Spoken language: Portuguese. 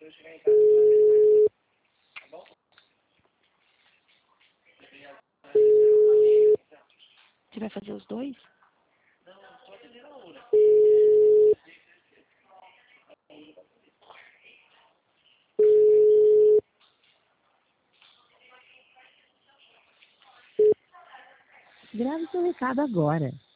Você vai fazer os dois? Grave seu recado agora.